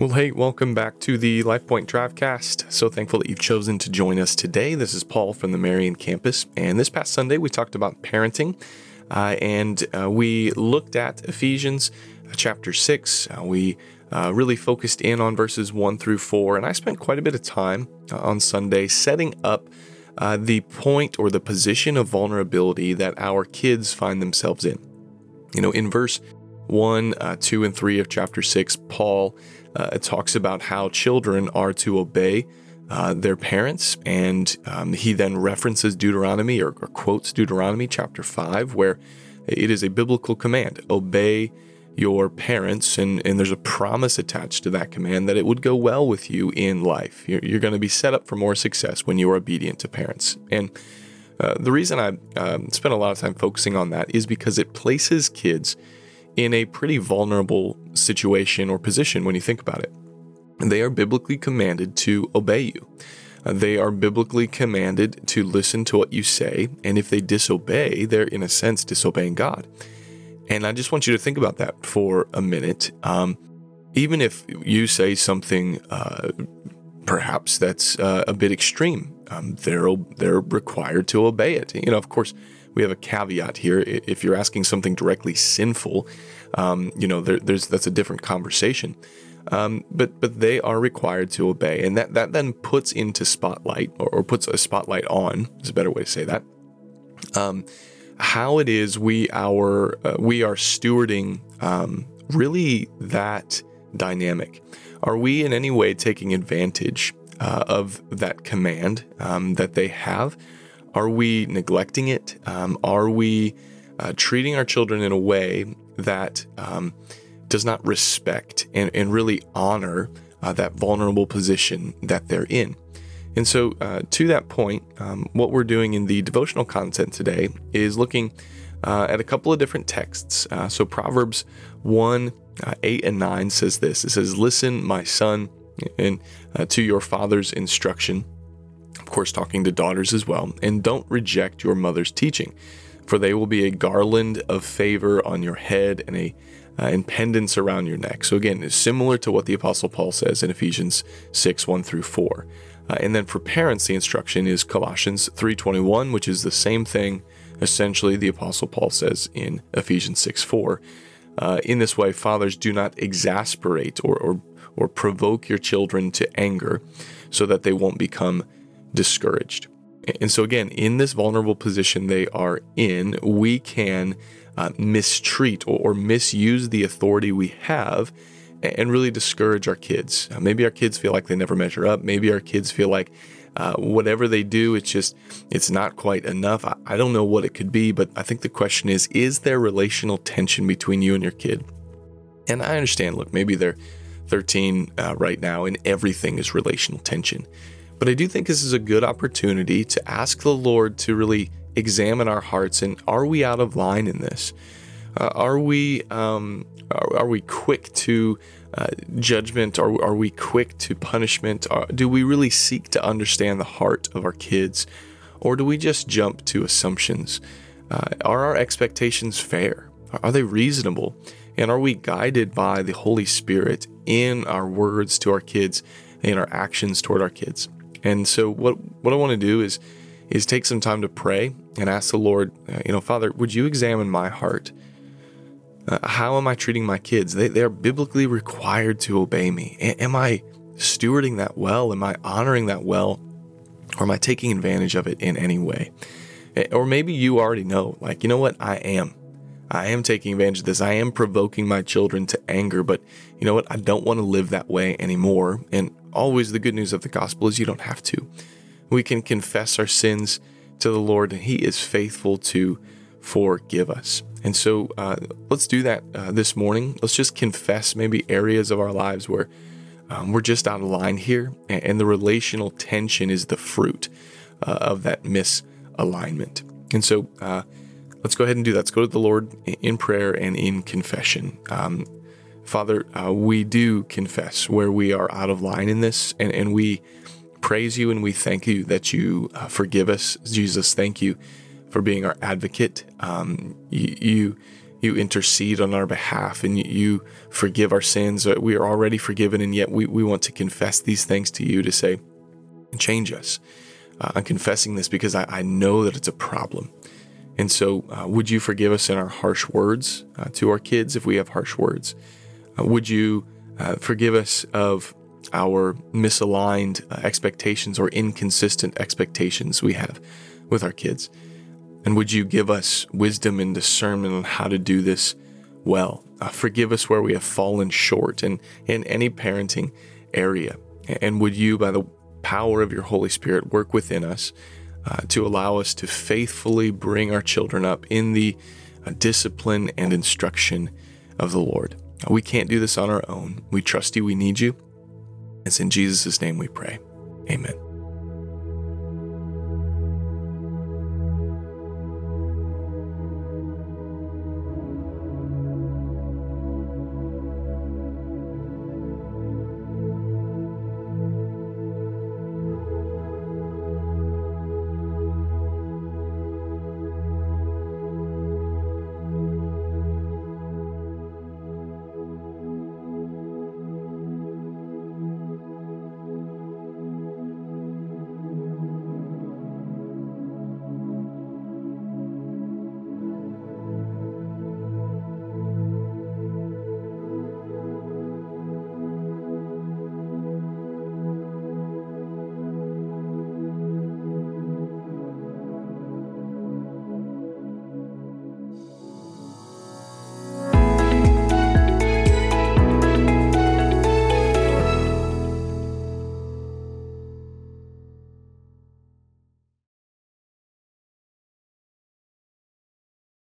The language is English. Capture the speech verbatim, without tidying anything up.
Well, hey, welcome back to the LifePoint Drivecast. So thankful that you've chosen to join us today. This is Paul from the Marion campus, and this past Sunday we talked about parenting, uh, and uh, we looked at Ephesians uh, chapter six. Uh, we uh, really focused in on verses one through four, and I spent quite a bit of time uh, on Sunday setting up uh, the point or the position of vulnerability that our kids find themselves in. You know, in verse one, uh, two, and three of chapter six, Paul Uh, it talks about how children are to obey uh, their parents, and um, he then references Deuteronomy or, or quotes Deuteronomy chapter five, where it is a biblical command: obey your parents, and, and there's a promise attached to that command that it would go well with you in life. You're, you're going to be set up for more success when you are obedient to parents. And uh, the reason I um, spent a lot of time focusing on that is because it places kids in a pretty vulnerable situation or position when you think about it. They are biblically commanded to obey you. Uh, they are biblically commanded to listen to what you say, and if they disobey, they're in a sense disobeying God. And I just want you to think about that for a minute. Um, even if you say something uh, perhaps that's uh, a bit extreme, um, they're they're required to obey it. You know, of course, we have a caveat here. If you're asking something directly sinful, um, you know, there, there's that's a different conversation. Um, but but they are required to obey, and that, that then puts into spotlight or, or puts a spotlight on, is a better way to say that. Um, how it is we our uh, we are stewarding um, really that dynamic. Are we in any way taking advantage uh, of that command um, that they have? Are we neglecting it? Um, are we uh, treating our children in a way that um, does not respect and, and really honor uh, that vulnerable position that they're in? And so uh, to that point, um, what we're doing in the devotional content today is looking uh, at a couple of different texts. Uh, so Proverbs one, uh, eight, and nine says this. It says, "Listen, my son, and uh, to your father's instruction," of course, talking to daughters as well, "and don't reject your mother's teaching, for they will be a garland of favor on your head and a uh, and pendants around your neck." So again, it's similar to what the Apostle Paul says in Ephesians six, one through four. Uh, and then for parents, the instruction is Colossians three twenty-one, which is the same thing, essentially, the Apostle Paul says in Ephesians six, four. Uh, in this way, fathers, do not exasperate or, or, or provoke your children to anger so that they won't become discouraged. And so again, in this vulnerable position they are in, we can uh, mistreat or, or misuse the authority we have and really discourage our kids. Uh, maybe our kids feel like they never measure up. Maybe our kids feel like uh, whatever they do, it's just, it's not quite enough. I, I don't know what it could be, but I think the question is, is there relational tension between you and your kid? And I understand, look, maybe they're thirteen uh, right now and everything is relational tension. But I do think this is a good opportunity to ask the Lord to really examine our hearts, and are we out of line in this? Uh, are we um, are, are we quick to uh, judgment? Are, are we quick to punishment? Are, do we really seek to understand the heart of our kids? Or do we just jump to assumptions? Uh, are our expectations fair? Are they reasonable? And are we guided by the Holy Spirit in our words to our kids and our actions toward our kids? And so what what I want to do is is take some time to pray and ask the Lord, uh, you know, Father, would you examine my heart? Uh, how am I treating my kids? They, they are biblically required to obey me. A- am I stewarding that well? Am I honoring that well? Or am I taking advantage of it in any way? Or maybe you already know, like, you know what? I am. I am taking advantage of this. I am provoking my children to anger, but you know what? I don't want to live that way anymore. And always the good news of the gospel is you don't have to. We can confess our sins to the Lord, and He is faithful to forgive us. And so uh, let's do that uh, this morning. Let's just confess maybe areas of our lives where um, we're just out of line here, and, and the relational tension is the fruit uh, of that misalignment. And so uh, let's go ahead and do that. Let's go to the Lord in prayer and in confession. Um, Father, uh, we do confess where we are out of line in this, and, and we praise you and we thank you that you uh, forgive us. Jesus, thank you for being our advocate. Um, you, you you intercede on our behalf and you, you forgive our sins. We are already forgiven, and yet we, we want to confess these things to you to say, change us. Uh, I'm confessing this because I, I know that it's a problem. And so uh, would you forgive us in our harsh words uh, to our kids if we have harsh words? Uh, would you uh, forgive us of our misaligned uh, expectations or inconsistent expectations we have with our kids? And would you give us wisdom and discernment on how to do this well? Uh, forgive us where we have fallen short in, in any parenting area. And would you, by the power of your Holy Spirit, work within us uh, to allow us to faithfully bring our children up in the uh, discipline and instruction of the Lord? Uh, we can't do this on our own. We trust you. We need you. It's in Jesus' name we pray. Amen.